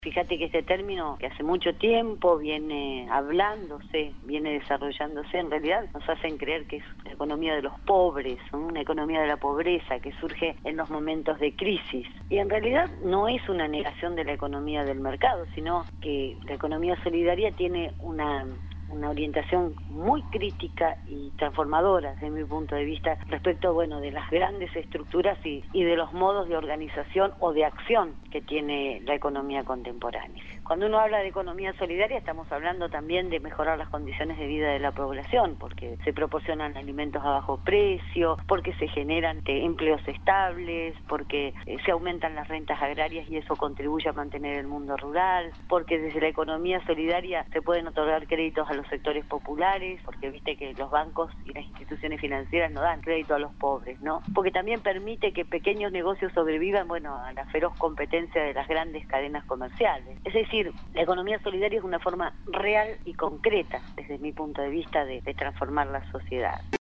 Fíjate que este término, que hace mucho tiempo viene hablándose, viene desarrollándose, en realidad nos hacen creer que es la economía de los pobres, ¿no? Una economía de la pobreza que surge en los momentos de crisis. Y en realidad no es una negación de la economía del mercado, sino que la economía solidaria tiene una orientación muy crítica y transformadora desde mi punto de vista respecto, de las grandes estructuras y de los modos de organización o de acción que tiene la economía contemporánea. Cuando uno habla de economía solidaria estamos hablando también de mejorar las condiciones de vida de la población, porque se proporcionan alimentos a bajo precio, porque se generan empleos estables, porque se aumentan las rentas agrarias y eso contribuye a mantener el mundo rural, porque desde la economía solidaria se pueden otorgar créditos a los sectores populares, porque viste que los bancos y las instituciones financieras no dan crédito a los pobres, ¿no? Porque también permite que pequeños negocios sobrevivan, a la feroz competencia de las grandes cadenas comerciales. Es decir, la economía solidaria es una forma real y concreta, desde mi punto de vista, de transformar la sociedad.